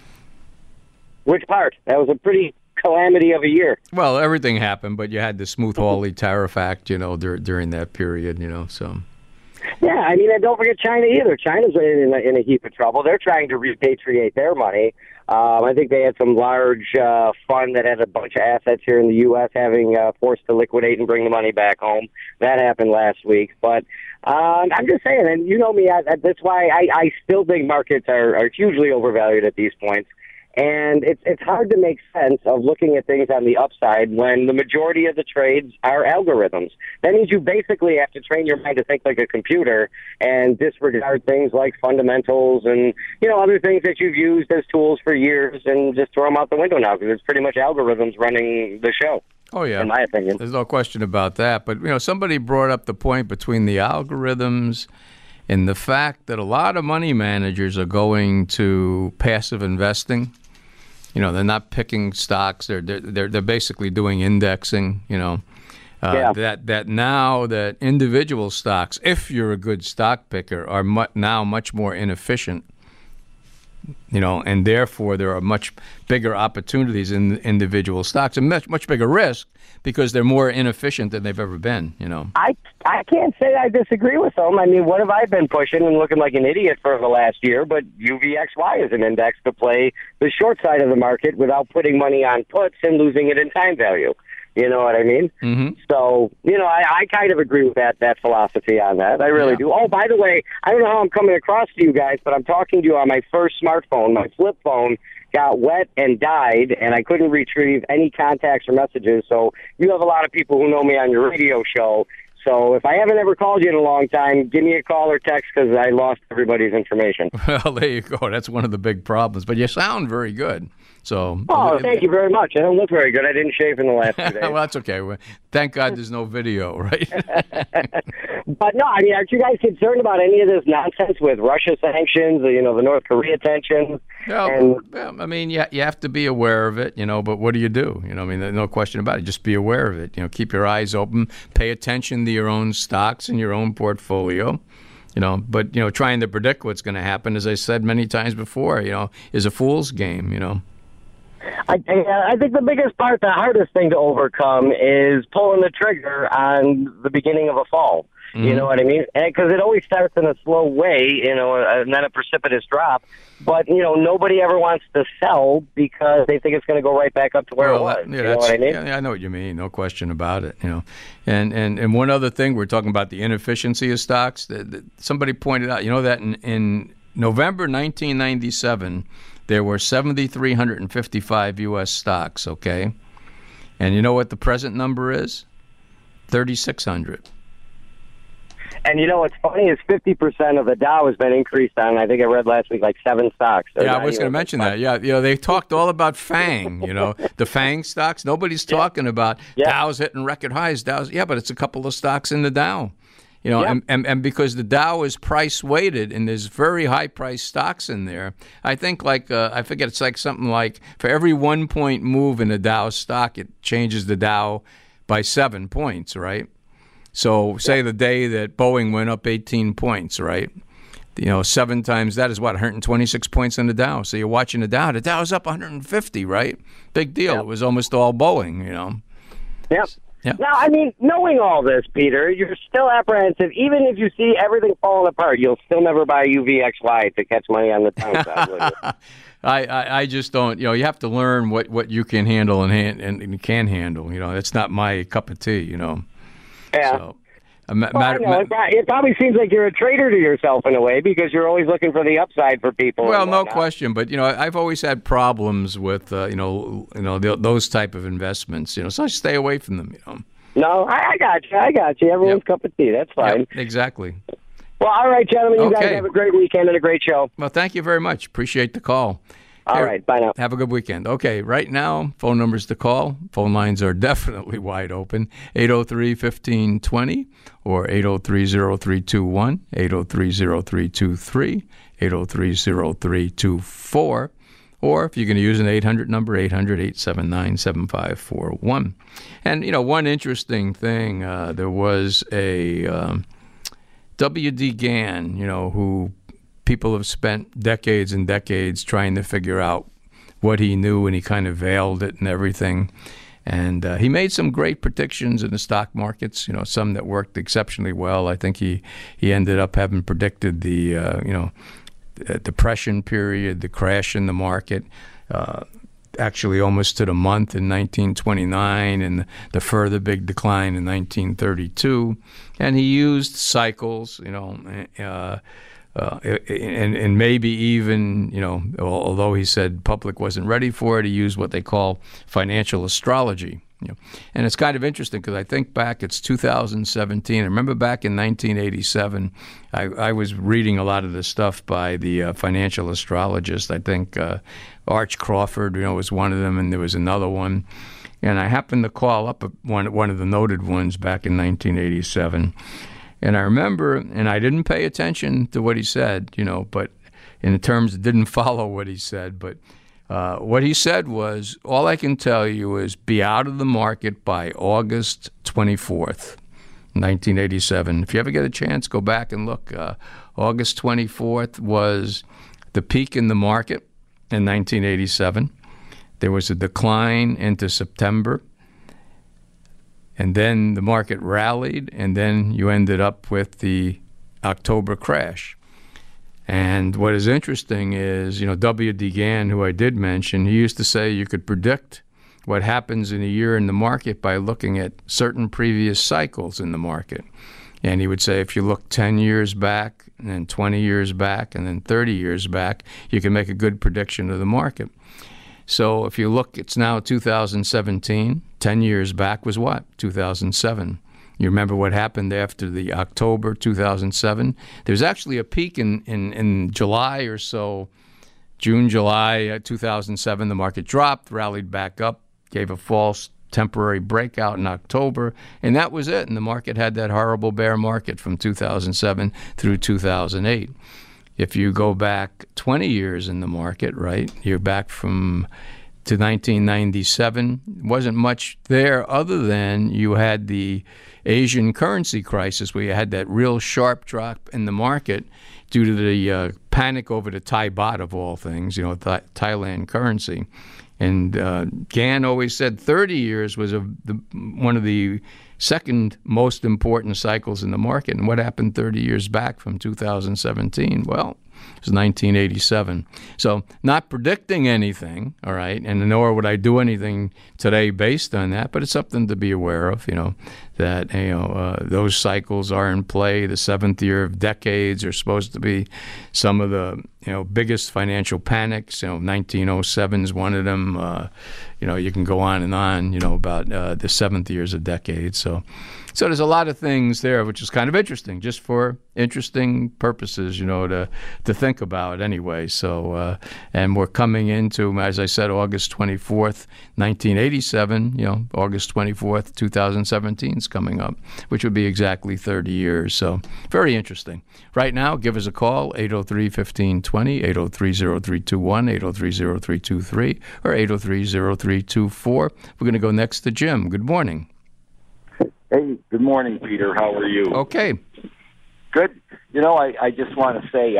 Which part? That was a pretty calamity of a year. Well, everything happened, but you had the Smoot-Hawley Tariff Act, during that period, so... Yeah, I mean, and don't forget China either. China's in a heap of trouble. They're trying to repatriate their money. I think they had some large fund that had a bunch of assets here in the U.S. having forced to liquidate and bring the money back home. That happened last week. But I'm just saying, and you know me, that's why I still think markets are hugely overvalued at these points. And it's hard to make sense of looking at things on the upside when the majority of the trades are algorithms. That means you basically have to train your mind to think like a computer and disregard things like fundamentals and, other things that you've used as tools for years and just throw them out the window now because it's pretty much algorithms running the show. Oh, yeah. In my opinion. There's no question about that. But, somebody brought up the point between the algorithms and the fact that a lot of money managers are going to passive investing. They're not picking stocks. They're basically doing indexing. That now that individual stocks, if you're a good stock picker, are now much more inefficient. And therefore there are much bigger opportunities in individual stocks and much bigger risk because they're more inefficient than they've ever been. I can't say I disagree with them. I mean, what have I been pushing and looking like an idiot for the last year? But UVXY is an index to play the short side of the market without putting money on puts and losing it in time value. You know what I mean? Mm-hmm. So, I kind of agree with that philosophy on that. I really do. Oh, by the way, I don't know how I'm coming across to you guys, but I'm talking to you on my first smartphone. My flip phone got wet and died, and I couldn't retrieve any contacts or messages. So you have a lot of people who know me on your radio show. So if I haven't ever called you in a long time, give me a call or text because I lost everybody's information. Well, there you go. That's one of the big problems. But you sound very good. So. Oh, thank you very much. I don't look very good. I didn't shave in the last 2 days. Well, that's okay. Thank God there's no video, right? But no, I mean, aren't you guys concerned about any of this nonsense with Russia sanctions, the North Korea tensions? Well, I mean, you have to be aware of it, but what do you do? I mean, there's no question about it. Just be aware of it. Keep your eyes open, pay attention to your own stocks and your own portfolio. But trying to predict what's going to happen, as I said many times before, is a fool's game. I think the biggest part, the hardest thing to overcome is pulling the trigger on the beginning of a fall. Mm-hmm. You know what I mean? Because it always starts in a slow way, and then a precipitous drop. But, nobody ever wants to sell because they think it's going to go right back up to where it was. You know what I mean? Yeah, I know what you mean. No question about it. And one other thing, we're talking about the inefficiency of stocks. Somebody pointed out, that in November 1997, there were 7,355 U.S. stocks, okay? And you know what the present number is? 3,600. And what's funny is 50% of the Dow has been increased on, I think I read last week, like 7 stocks. Yeah, I was going to mention that. Yeah, they talked all about FANG, the FANG stocks. Nobody's talking about Dow's hitting record highs. Yeah, but it's a couple of stocks in the Dow. And because the Dow is price weighted and there's very high price stocks in there, I think I forget, it's like something like for every 1 point move in a Dow stock, it changes the Dow by 7 points, right? So say the day that Boeing went up 18 points, right? 7 times that is what, 126 points in the Dow. So you're watching the Dow. The Dow is up 150, right? Big deal. It was almost all Boeing, Yep. Yep. Now, I mean, knowing all this, Peter, you're still apprehensive. Even if you see everything falling apart, you'll still never buy UVXY to catch money on the downside, will you? I just don't. You have to learn what you can handle and can handle. It's not my cup of tea. Yeah. So, I know. It probably seems like you're a traitor to yourself in a way because you're always looking for the upside for people. Well, no question, but I've always had problems with those type of investments. So I stay away from them. No, I got you. Everyone's cup of tea. That's fine. Yep, exactly. Well, all right, gentlemen. You guys have a great weekend and a great show. Well, thank you very much. Appreciate the call. All right, bye now. Have a good weekend. Okay, right now, phone numbers to call. Phone lines are definitely wide open. 803-1520 or 803-0321, 803-0323, 803-0324. Or if you're going to use an 800 number, 800-879-7541. And, one interesting thing, there was a W.D. Gann, who people have spent decades and decades trying to figure out what he knew, and he kind of veiled it and everything. And he made some great predictions in the stock markets, some that worked exceptionally well. I think he ended up having predicted the, depression period, the crash in the market, actually almost to the month in 1929, and the further big decline in 1932. And he used cycles, and maybe even, although he said public wasn't ready for it, he used what they call financial astrology. And it's kind of interesting because I think back, it's 2017. I remember back in 1987, I was reading a lot of this stuff by the financial astrologist. I think Arch Crawford, was one of them, and there was another one. And I happened to call up one of the noted ones back in 1987. And I remember, and I didn't pay attention to what he said, but in terms, it didn't follow what he said. But what he said was, all I can tell you is be out of the market by August 24th, 1987. If you ever get a chance, go back and look. August 24th was the peak in the market in 1987. There was a decline into September. And then the market rallied, and then you ended up with the October crash. And what is interesting is, W.D. Gann, who I did mention, he used to say you could predict what happens in a year in the market by looking at certain previous cycles in the market. And he would say if you look 10 years back, and then 20 years back, and then 30 years back, you can make a good prediction of the market. So if you look, it's now 2017. 10 years back was what? 2007. You remember what happened after the October 2007? There was actually a peak in July or so, June, July 2007. The market dropped, rallied back up, gave a false temporary breakout in October, and that was it. And the market had that horrible bear market from 2007 through 2008. If you go back 20 years in the market, right, you're back to 1997. Wasn't much there other than you had the Asian currency crisis where you had that real sharp drop in the market due to the panic over the Thai baht, of all things, Thailand currency. And Gann always said 30 years was one of the second most important cycles in the market. And what happened 30 years back from 2017? Well, it was 1987. So not predicting anything, all right, and nor would I do anything today based on that, but it's something to be aware of, that those cycles are in play. The seventh year of decades are supposed to be some of the biggest financial panics. 1907 is one of them. You can go on and on, about the seventh years of decades. So there's a lot of things there, which is kind of interesting, just for interesting purposes, to think about anyway. So, and we're coming into, as I said, August 24th, 1987, August 24th, 2017 is coming up, which would be exactly 30 years. So very interesting. Right now, give us a call, 803-1520, 803-0321, 803-0323, or 803-0324. We're going to go next to Jim. Good morning. Hey, good morning, Peter. How are you? Okay. Good. I just want to say,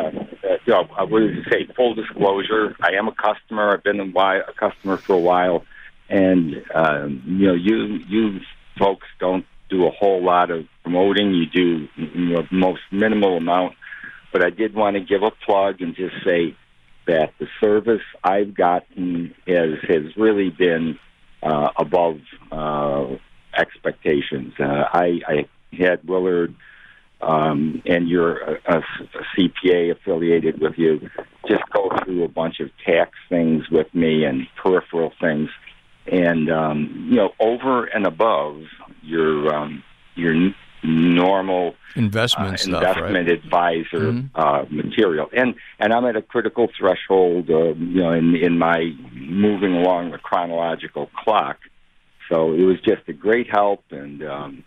full disclosure, I am a customer. I've been a customer for a while, and you folks don't do a whole lot of promoting. You do most minimal amount, but I did want to give a plug and just say that the service I've gotten has really been above expectations. I had Willard, and you're a CPA affiliated with you, just go through a bunch of tax things with me and peripheral things, and over and above your normal investment advisor material, and I'm at a critical threshold, in my moving along the chronological clock. So it was just a great help, and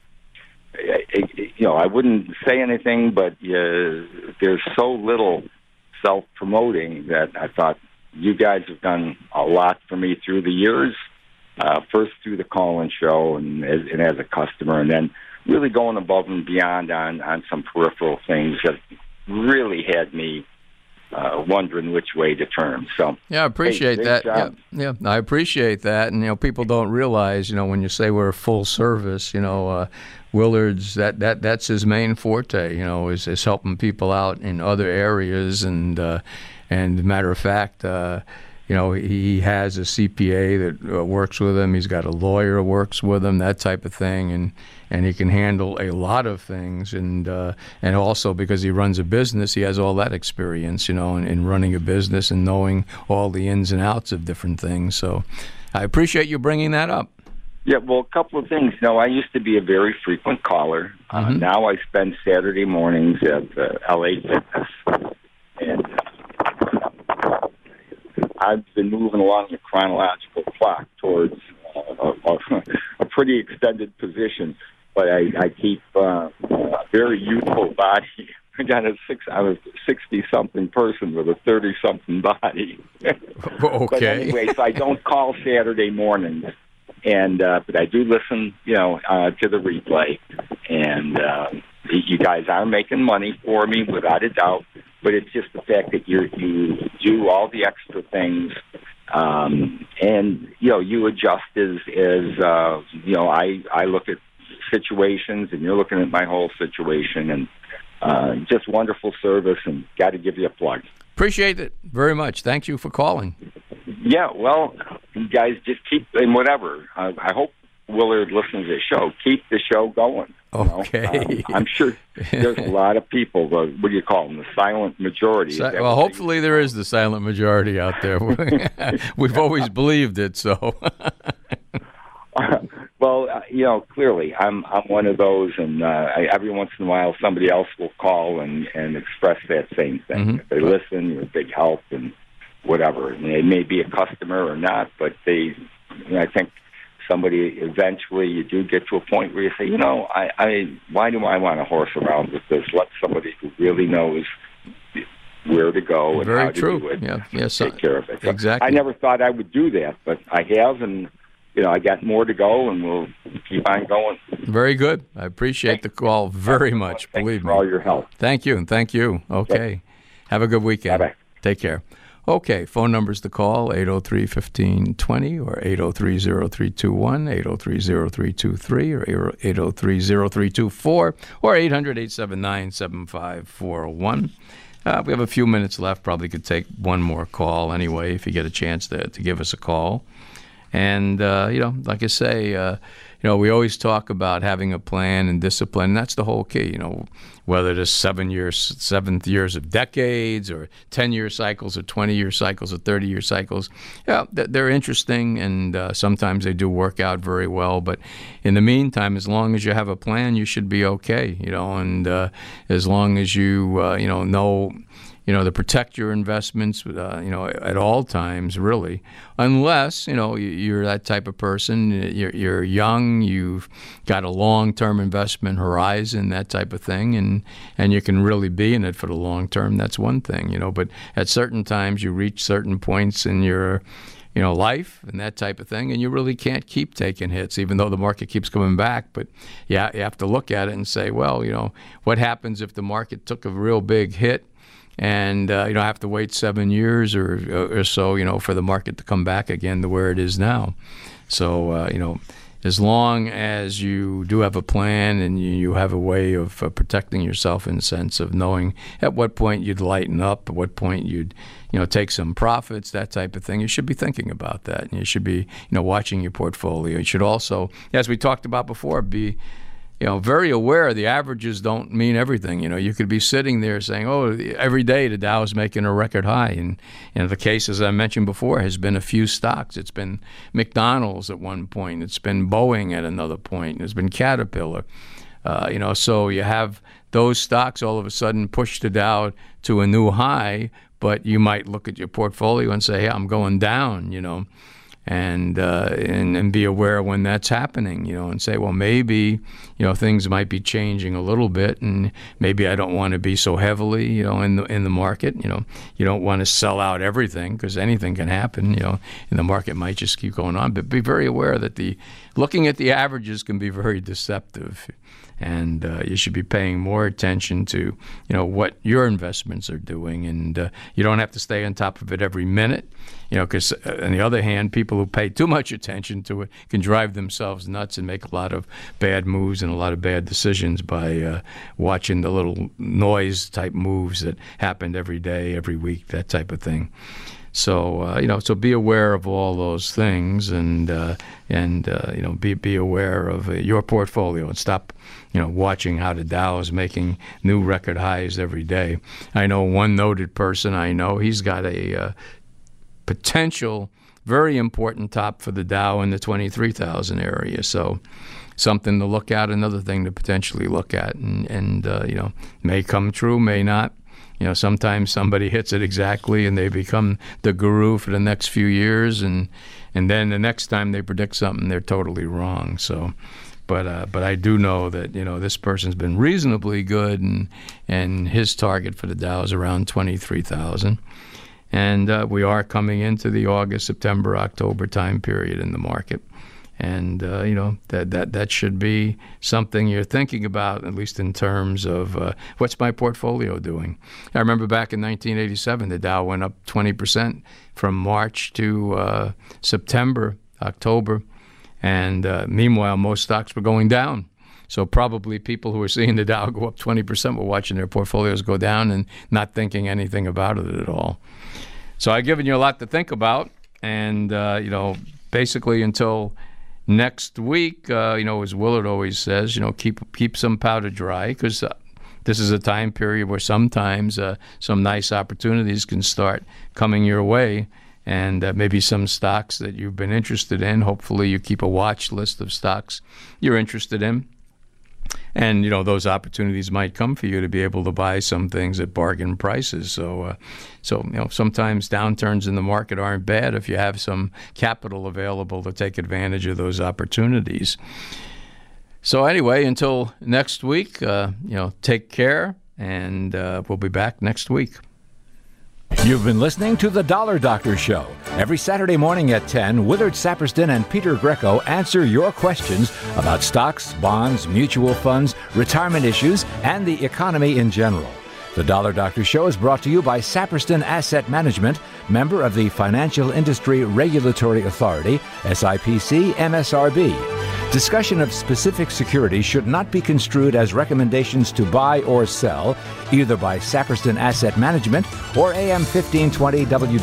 I wouldn't say anything, but there's so little self-promoting that I thought you guys have done a lot for me through the years. First through the call-in show and as a customer, and then really going above and beyond on some peripheral things that really had me wondering which way to turn. So yeah, I appreciate that. Yeah, I appreciate that. And people don't realize, when you say we're a full service, Willard's that's his main forte. Is helping people out in other areas. And matter of fact, he has a CPA that works with him. He's got a lawyer who works with him, that type of thing. and he can handle a lot of things, and also because he runs a business, he has all that experience, in running a business and knowing all the ins and outs of different things. So I appreciate you bringing that up. Yeah, well, a couple of things. I used to be a very frequent caller. Now I spend Saturday mornings at LA Fitness, and I've been moving along the chronological clock towards a pretty extended position, but I keep a very youthful body. I was a 60-something person with a 30-something body. Okay. But anyway, so I don't call Saturday mornings, but I do listen, to the replay, and you guys are making money for me without a doubt. But it's just the fact that you do all the extra things, and you adjust as I look at situations, and you're looking at my whole situation, and just wonderful service, and got to give you a plug. Appreciate it very much. Thank you for calling. Yeah, well, you guys just keep, and whatever. I hope Willard listens to the show. Keep the show going. Okay. I'm sure there's a lot of people, what do you call them, the silent majority. Well, hopefully there is the silent majority out there. We've always believed it, so. Well, clearly, I'm one of those, and every once in a while somebody else will call and express that same thing. Mm-hmm. If they listen, you're a big help, and whatever. I mean, they may be a customer or not, but I think somebody eventually, you do get to a point where you say, why do I want to horse around with this? Let somebody who really knows where to go and how to do it. Take care of it. So exactly. I never thought I would do that, but I have, and I got more to go, and we'll keep on going. Very good. I appreciate the call very much. Believe me. For all your help. Thank you, and thank you. Okay. Have a good weekend. Bye-bye. Take care. Okay, phone numbers to call, 803-1520 or 803-0321, 803-0323 or 803-0324 or 800-879-7541. We have a few minutes left. Probably could take one more call anyway if you get a chance to give us a call. And, like I say, we always talk about having a plan and discipline. And that's the whole key, whether it is 7 years of decades or 10-year cycles or 20-year cycles or 30-year cycles. Yeah, they're interesting, and sometimes they do work out very well. But in the meantime, as long as you have a plan, you should be okay, and as long as you, know, to protect your investments, at all times, really, unless, you're that type of person, you're young, you've got a long-term investment horizon, that type of thing, and you can really be in it for the long term. That's one thing, but at certain times you reach certain points in your life and that type of thing, and you really can't keep taking hits, even though the market keeps coming back. But you have to look at it and say, well, what happens if the market took a real big hit? And have to wait 7 years or so, for the market to come back again to where it is now. So, as long as you do have a plan and you have a way of protecting yourself in the sense of knowing at what point you'd lighten up, at what point you'd, take some profits, that type of thing, you should be thinking about that. And you should be, watching your portfolio. You should also, as we talked about before, be very aware the averages don't mean everything. You could be sitting there saying, every day the Dow is making a record high. And the case, as I mentioned before, has been a few stocks. It's been McDonald's at one point. It's been Boeing at another point. It's been Caterpillar. So you have those stocks all of a sudden push the Dow to a new high, but you might look at your portfolio and say, hey, I'm going down, and be aware when that's happening, and say, well, maybe, things might be changing a little bit, and maybe I don't want to be so heavily, in the market. You don't want to sell out everything because anything can happen, and the market might just keep going on. But be very aware that looking at the averages can be very deceptive, and you should be paying more attention to, what your investments are doing, and you don't have to stay on top of it every minute. Because on the other hand, people who pay too much attention to it can drive themselves nuts and make a lot of bad moves and a lot of bad decisions by watching the little noise-type moves that happened every day, every week, that type of thing. So so be aware of all those things, and be aware of your portfolio, and stop watching how the Dow is making new record highs every day. I know one noted person. He's got a potential very important top for the Dow in the 23,000 area. So something to look at, another thing to potentially look at, and may come true, may not. Sometimes somebody hits it exactly and they become the guru for the next few years, and then the next time they predict something, they're totally wrong. So, but I do know that this person's been reasonably good, and his target for the Dow is around 23,000, and we are coming into the August, September, October time period in the market. And that should be something you're thinking about, at least in terms of what's my portfolio doing. I remember back in 1987, the Dow went up 20% from March to September, October, and meanwhile most stocks were going down. So probably people who were seeing the Dow go up 20% were watching their portfolios go down and not thinking anything about it at all. So I've given you a lot to think about, and basically until next week, as Willard always says, keep some powder dry, because this is a time period where sometimes some nice opportunities can start coming your way, and maybe some stocks that you've been interested in. Hopefully you keep a watch list of stocks you're interested in, and those opportunities might come for you to be able to buy some things at bargain prices. So sometimes downturns in the market aren't bad if you have some capital available to take advantage of those opportunities. So anyway, until next week, take care, and we'll be back next week. You've been listening to The Dollar Doctor Show. Every Saturday morning at 10, Willard Saperston and Peter Greco answer your questions about stocks, bonds, mutual funds, retirement issues, and the economy in general. The Dollar Doctor Show is brought to you by Saperston Asset Management, member of the Financial Industry Regulatory Authority, SIPC MSRB. Discussion of specific securities should not be construed as recommendations to buy or sell, either by Saperston Asset Management or AM 1520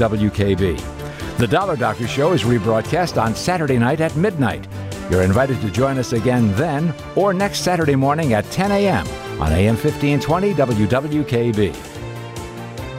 WWKB. The Dollar Doctor Show is rebroadcast on Saturday night at midnight. You're invited to join us again then or next Saturday morning at 10 a.m. on AM 1520 WWKB.